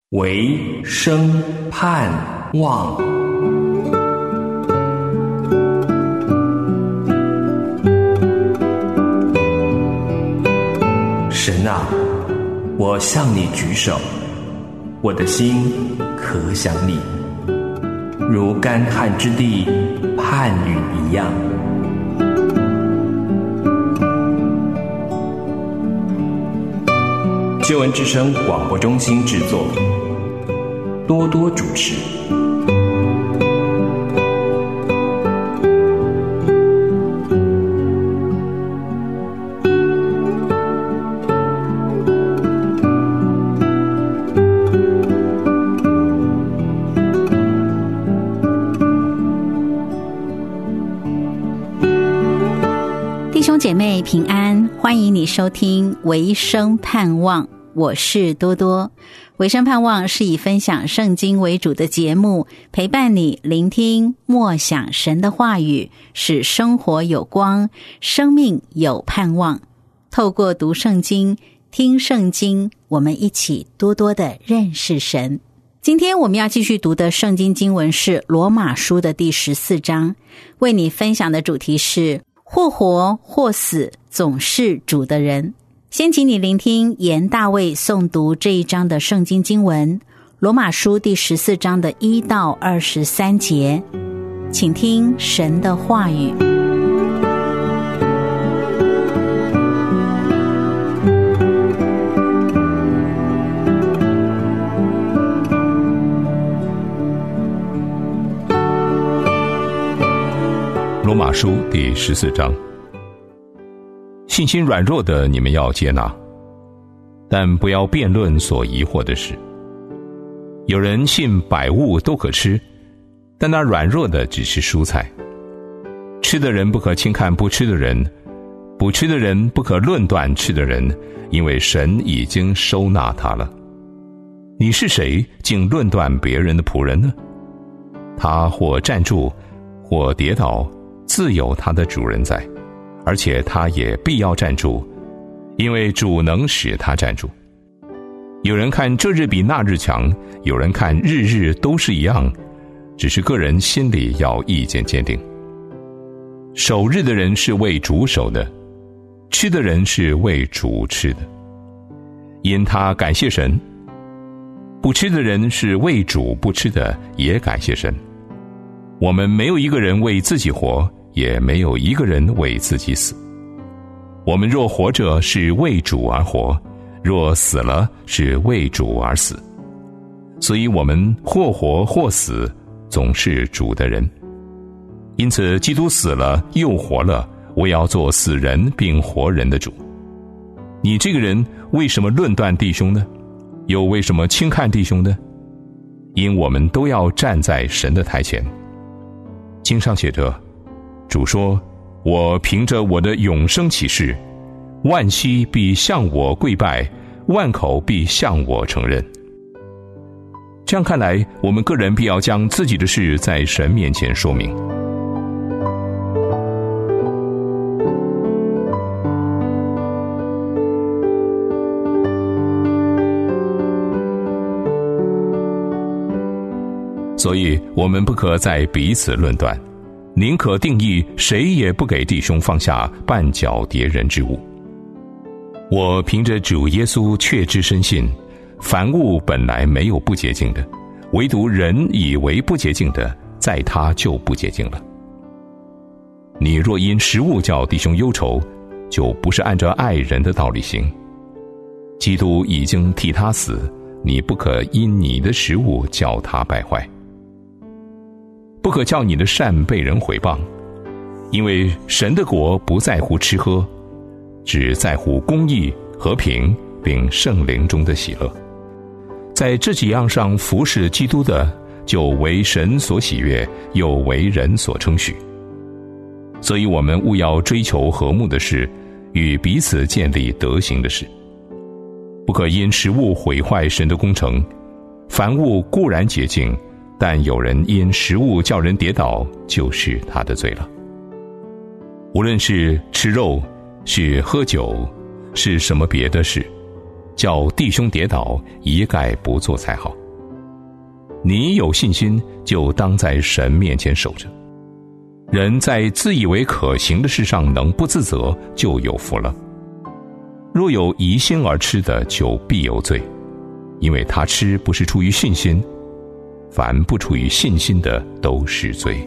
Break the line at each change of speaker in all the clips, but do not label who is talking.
唯生盼望。神啊，我向你举手，我的心可想你，如干旱之地盼雨一样。救恩之声广播中心制作，多多主持。
弟兄姐妹平安，欢迎你收听唯生盼望，我是多多。唯生盼望是以分享圣经为主的节目，陪伴你聆听默想神的话语，使生活有光，生命有盼望。透过读圣经、听圣经，我们一起多多的认识神。今天我们要继续读的圣经经文是罗马书的第14章，为你分享的主题是或活或死，总是主的人。先请你聆听严大卫诵读这一章的圣经经文，罗马书第14章的1到23节，请听神的话语。
罗马书第14章，信心软弱的你们要接纳，但不要辩论所疑惑的事。有人信百物都可吃，但那软弱的只吃蔬菜。吃的人不可轻看不吃的人，不吃的人不可论断吃的人，因为神已经收纳他了。你是谁，竟论断别人的仆人呢？他或站住，或跌倒，自有他的主人在，而且他也必要站住，因为主能使他站住。有人看这日比那日强，有人看日日都是一样，只是个人心里要意见坚定。守日的人是为主守的，吃的人是为主吃的，因他感谢神；不吃的人是为主不吃的，也感谢神。我们没有一个人为自己活，也没有一个人为自己死。我们若活着，是为主而活；若死了，是为主而死。所以我们或活或死，总是主的人。因此基督死了又活了，我要做死人并活人的主。你这个人为什么论断弟兄呢？又为什么轻看弟兄呢？因我们都要站在神的台前。经上写着，主说，我凭着我的永生起誓，万膝必向我跪拜，万口必向我承认。这样看来，我们个人必要将自己的事在神面前说明。所以我们不可再彼此论断，宁可定义谁也不给弟兄放下绊脚跌人之物。我凭着主耶稣确知深信，凡物本来没有不洁净的，唯独人以为不洁净的，在他就不洁净了。你若因食物叫弟兄忧愁，就不是按照爱人的道理行。基督已经替他死，你不可因你的食物叫他败坏。不可叫你的善被人毁谤，因为神的国不在乎吃喝，只在乎公义、和平，并圣灵中的喜乐。在这几样上服侍基督的，就为神所喜悦，又为人所称许。所以我们务要追求和睦的事，与彼此建立德行的事。不可因食物毁坏神的工程。凡物固然洁净，但有人因食物叫人跌倒，就是他的罪了。无论是吃肉，是喝酒，是什么别的事，叫弟兄跌倒，一概不做才好。 你有信心，就当在神面前守着。人在自以为可行的事上能不自责，就有福了。若有疑心而吃的，就必有罪，因为他吃不是出于信心，凡不出于信心的都是罪。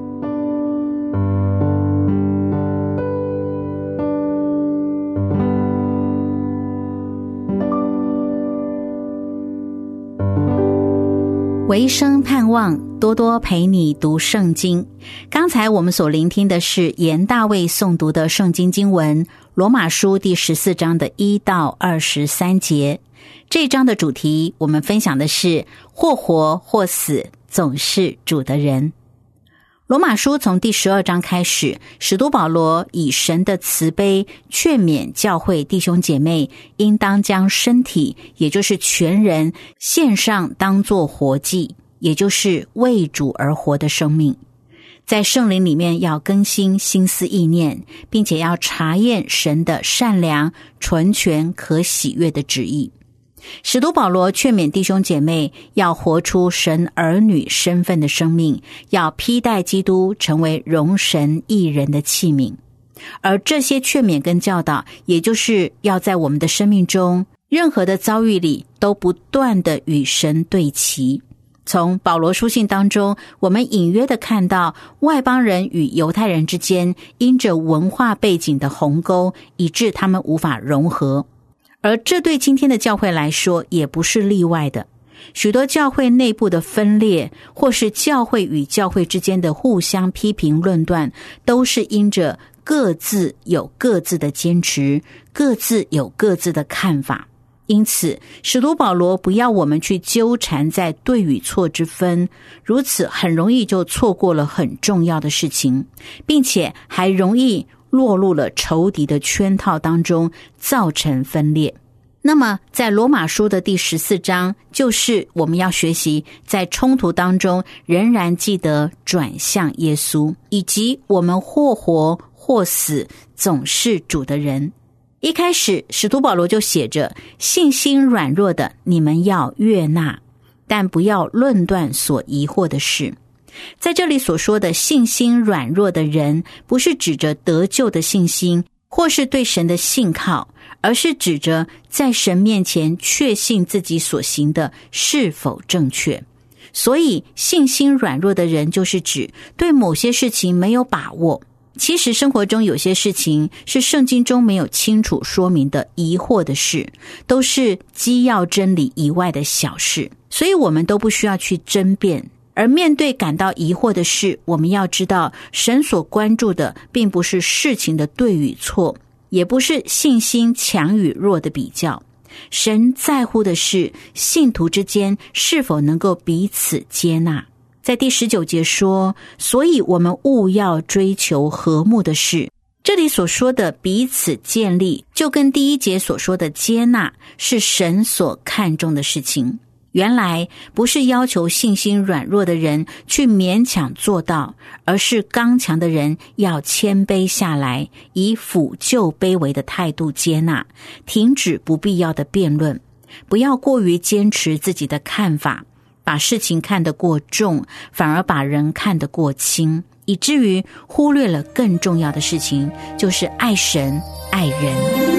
唯生盼望，多多陪你读圣经。刚才我们所聆听的是严大卫诵读的圣经经文，罗马书第14章的1到23节。这一章的主题我们分享的是或活或死，总是主的人。罗马书从第12章开始，使徒保罗以神的慈悲劝勉教会弟兄姐妹，应当将身体，也就是全人，献上当作活祭，也就是为主而活的生命。在圣灵里面要更新心思意念，并且要查验神的善良、纯全、可喜悦的旨意。使徒保罗劝勉弟兄姐妹要活出神儿女身份的生命，要披戴基督，成为荣神益人的器皿。而这些劝勉跟教导，也就是要在我们的生命中任何的遭遇里都不断的与神对齐。从保罗书信当中，我们隐约的看到外邦人与犹太人之间因着文化背景的鸿沟，以致他们无法融合。而这对今天的教会来说也不是例外的，许多教会内部的分裂，或是教会与教会之间的互相批评论断，都是因着各自有各自的坚持，各自有各自的看法。因此使徒保罗不要我们去纠缠在对与错之分，如此很容易就错过了很重要的事情，并且还容易落入了仇敌的圈套当中，造成分裂。那么在罗马书的第14章，就是我们要学习在冲突当中仍然记得转向耶稣，以及我们或活或死，总是主的人。一开始使徒保罗就写着，信心软弱的你们要悦纳，但不要论断所疑惑的事。在这里所说的信心软弱的人，不是指着得救的信心，或是对神的信靠，而是指着在神面前确信自己所行的是否正确。所以信心软弱的人，就是指对某些事情没有把握。其实生活中有些事情是圣经中没有清楚说明的疑惑的事，都是基要真理以外的小事，所以我们都不需要去争辩。而面对感到疑惑的事，我们要知道神所关注的并不是事情的对与错，也不是信心强与弱的比较。神在乎的是信徒之间是否能够彼此接纳。在第19节说，所以我们务要追求和睦的事。这里所说的彼此建立，就跟第1节所说的接纳是神所看重的事情。原来不是要求信心软弱的人去勉强做到，而是刚强的人要谦卑下来，以俯就卑微的态度接纳，停止不必要的辩论，不要过于坚持自己的看法，把事情看得过重，反而把人看得过轻，以至于忽略了更重要的事情，就是爱神爱人。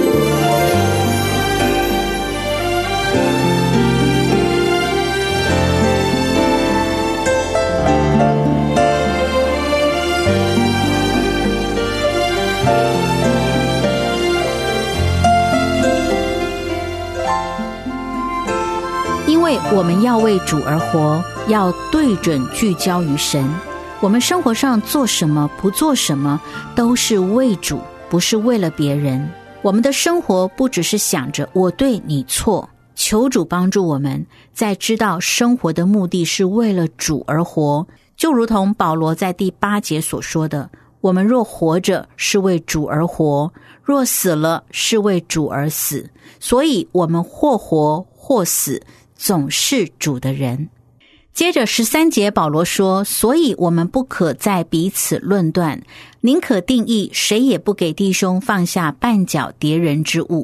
因为我们要为主而活，要对准聚焦于神。我们生活上做什么不做什么，都是为主，不是为了别人。我们的生活不只是想着我对你错，求主帮助我们在知道生活的目的是为了主而活。就如同保罗在第8节所说的，我们若活着是为主而活，若死了是为主而死，所以我们或活或死，总是主的人。接着13节保罗说，所以我们不可再彼此论断，宁可定义谁也不给弟兄放下绊脚跌人之物。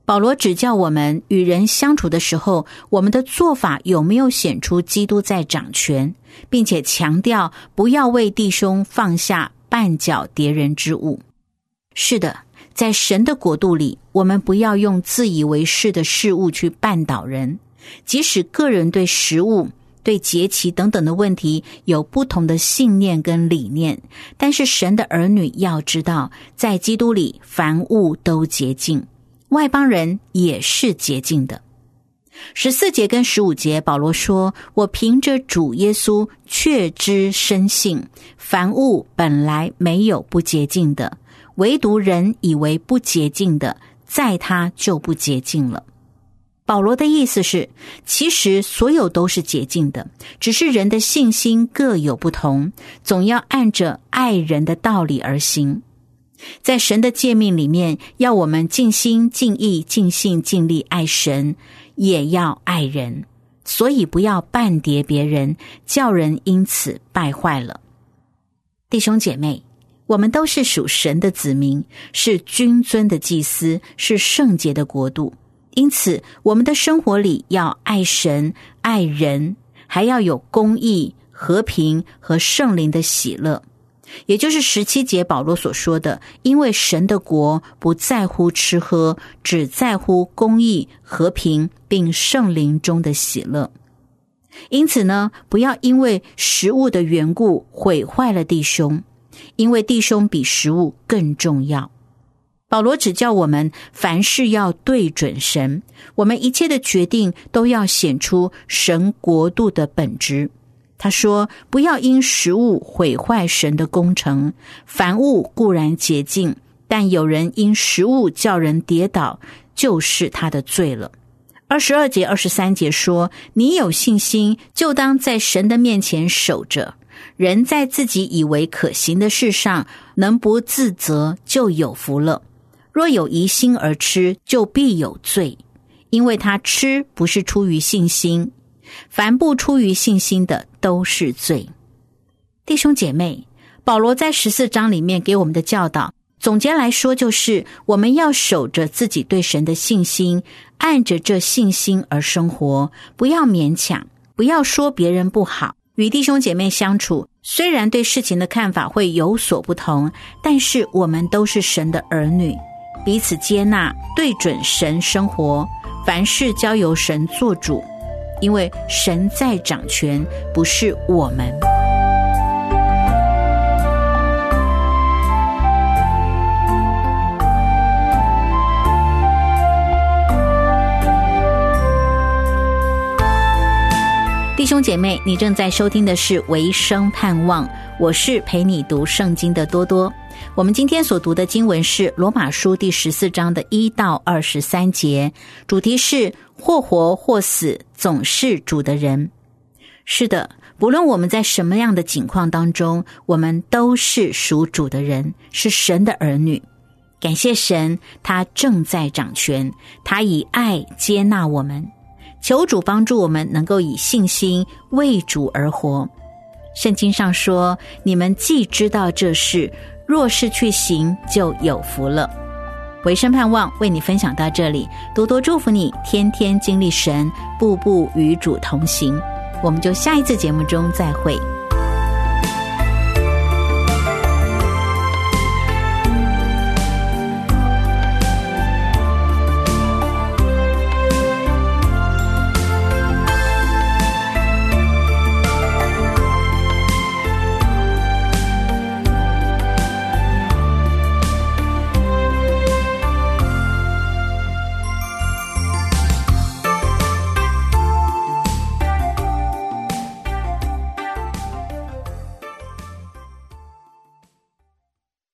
保罗指教我们与人相处的时候，我们的做法有没有显出基督在掌权，并且强调不要为弟兄放下绊脚跌人之物。是的，在神的国度里，我们不要用自以为是的事物去绊倒人，即使个人对食物、对节期等等的问题有不同的信念跟理念，但是神的儿女要知道，在基督里凡物都洁净，外邦人也是洁净的。14节跟15节，保罗说，我凭着主耶稣确知深信，凡物本来没有不洁净的，唯独人以为不洁净的，在他就不洁净了。保罗的意思是，其实所有都是洁净的，只是人的信心各有不同，总要按着爱人的道理而行。在神的诫命里面，要我们尽心尽意尽性尽力爱神，也要爱人，所以不要絆跌别人，叫人因此败坏了。弟兄姐妹，我们都是属神的子民，是君尊的祭司，是圣洁的国度，因此我们的生活里要爱神爱人，还要有公义、和平和圣灵的喜乐。也就是17节保罗所说的，因为神的国不在乎吃喝，只在乎公义、和平并圣灵中的喜乐。因此呢，不要因为食物的缘故毁坏了弟兄，因为弟兄比食物更重要。保罗指教我们凡事要对准神，我们一切的决定都要显出神国度的本质。他说，不要因食物毁坏神的工程，凡物固然洁净，但有人因食物叫人跌倒，就是他的罪了。22节23节说，你有信心，就当在神的面前守着，人在自己以为可行的事上能不自责，就有福了。若有疑心而吃，就必有罪，因为他吃不是出于信心，凡不出于信心的都是罪。弟兄姐妹，保罗在14章里面给我们的教导，总结来说就是我们要守着自己对神的信心，按着这信心而生活，不要勉强，不要说别人不好。与弟兄姐妹相处，虽然对事情的看法会有所不同，但是我们都是神的儿女，彼此接纳，对准神生活，凡事交由神做主，因为神在掌权，不是我们。弟兄姐妹，你正在收听的是维生盼望，我是陪你读圣经的多多。我们今天所读的经文是罗马书第14章的1到23节，主题是或活或死，总是主的人。是的，不论我们在什么样的境况当中，我们都是属主的人，是神的儿女。感谢神，他正在掌权，他以爱接纳我们。求主帮助我们能够以信心为主而活。圣经上说，你们既知道这事，若是去行，就有福了。维生盼望为你分享到这里，多多祝福你，天天经历神，步步与主同行。我们就下一次节目中再会。